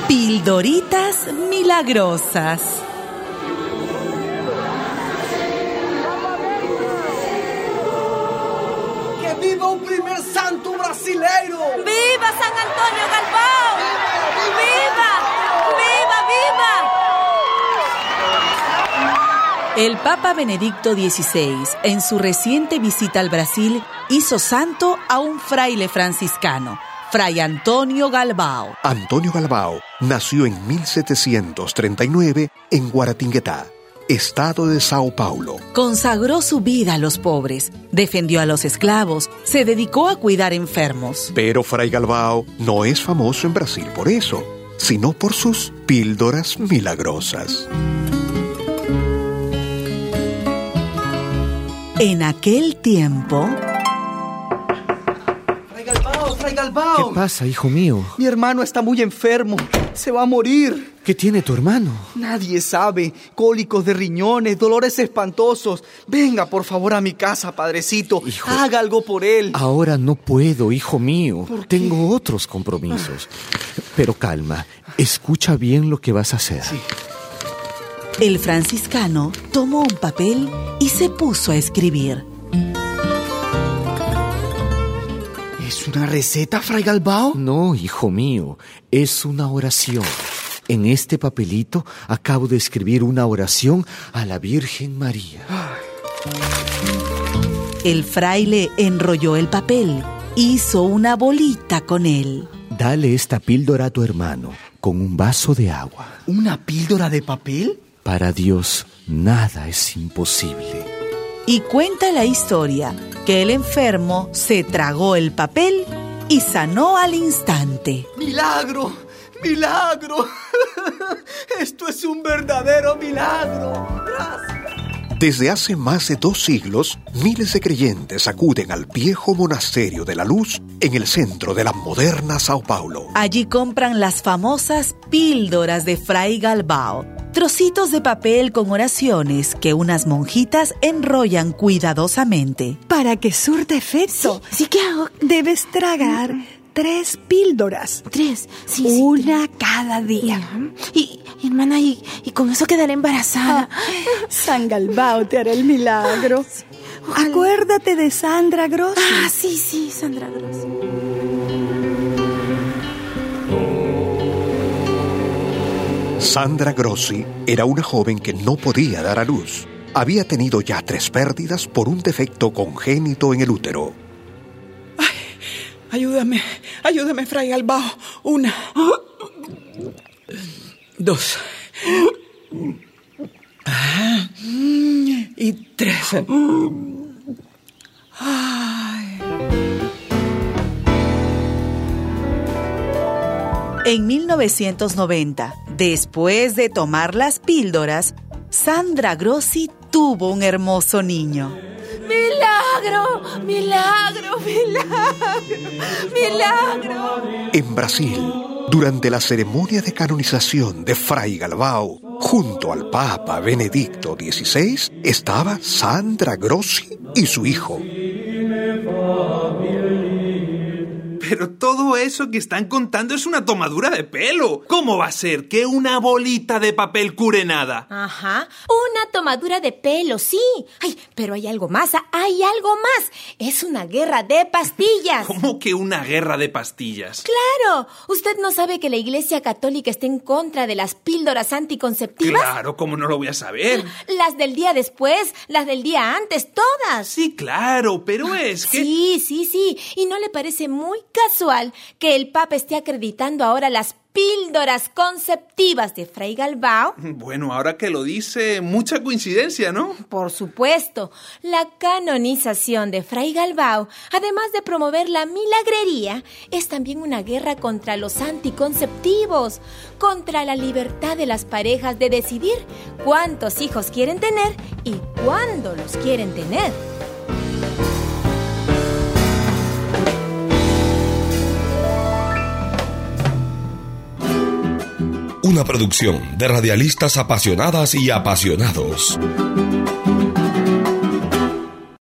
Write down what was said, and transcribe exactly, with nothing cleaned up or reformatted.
Pildoritas milagrosas. ¡Que viva un primer santo brasileiro! ¡Viva San Antonio Galvão! ¡Viva! ¡Viva, viva! El Papa Benedicto dieciséis, en su reciente visita al Brasil, hizo santo a un fraile franciscano, Fray Antonio Galvão. Antonio Galvão nació en mil setecientos treinta y nueve en Guaratinguetá, estado de Sao Paulo. Consagró su vida a los pobres, defendió a los esclavos, se dedicó a cuidar enfermos. Pero Fray Galvão no es famoso en Brasil por eso, sino por sus píldoras milagrosas. En aquel tiempo... Fray Galvão. ¿Qué pasa, hijo mío? Mi hermano está muy enfermo. Se va a morir. ¿Qué tiene tu hermano? Nadie sabe. Cólicos de riñones, dolores espantosos. Venga, por favor, a mi casa, padrecito. Hijo, haga algo por él. Ahora no puedo, hijo mío. ¿Por qué? Tengo otros compromisos. Pero calma, escucha bien lo que vas a hacer. Sí. El franciscano tomó un papel y se puso a escribir. ¿Es una receta, Fray Galvão? No, hijo mío, es una oración. En este papelito acabo de escribir una oración a la Virgen María. El fraile enrolló el papel, hizo una bolita con él. Dale esta píldora a tu hermano con un vaso de agua. ¿Una píldora de papel? Para Dios nada es imposible. Y cuenta la historia que el enfermo se tragó el papel y sanó al instante. ¡Milagro! ¡Milagro! ¡Esto es un verdadero milagro! ¡Gracias! Desde hace más de dos siglos, miles de creyentes acuden al viejo monasterio de la Luz en el centro de la moderna Sao Paulo. Allí compran las famosas píldoras de Fray Galvão, trocitos de papel con oraciones que unas monjitas enrollan cuidadosamente. Para que surta efecto. Sí, sí, ¿qué hago? Debes tragar tres píldoras. Tres, sí, sí. Una tres. Cada día. Y, hermana, ¿y, y con eso quedaré embarazada? Ah, San Galvão te hará el milagro. Ojalá. Acuérdate de Sandra Grossi. Ah, sí, sí, Sandra Grossi. Sandra Grossi era una joven que no podía dar a luz. Había tenido ya tres pérdidas por un defecto congénito en el útero. Ay, ayúdame, ayúdame, Fray Galvão. Una, dos, ah, y tres. Ay. En mil novecientos noventa, después de tomar las píldoras, Sandra Grossi tuvo un hermoso niño. ¡Milagro! ¡Milagro! ¡Milagro! ¡Milagro! En Brasil, durante la ceremonia de canonización de Fray Galvão, junto al Papa Benedicto dieciséis, estaba Sandra Grossi y su hijo. Pero todo eso que están contando es una tomadura de pelo. ¿Cómo va a ser que una bolita de papel cure nada? Ajá, una tomadura de pelo, sí. Ay, pero hay algo más, hay algo más. Es una guerra de pastillas. ¿Cómo que una guerra de pastillas? ¡Claro! ¿Usted no sabe que la Iglesia Católica está en contra de las píldoras anticonceptivas? Claro, ¿cómo no lo voy a saber? Las del día después, las del día antes, todas. Sí, claro, pero es que... Sí, sí, sí. ¿Y no le parece muy casual que el Papa esté acreditando ahora las píldoras conceptivas de Fray Galvão? Bueno, ahora que lo dice, mucha coincidencia, ¿no? Por supuesto. La canonización de Fray Galvão, además de promover la milagrería, es también una guerra contra los anticonceptivos, contra la libertad de las parejas de decidir cuántos hijos quieren tener y cuándo los quieren tener. Una producción de radialistas apasionadas y apasionados.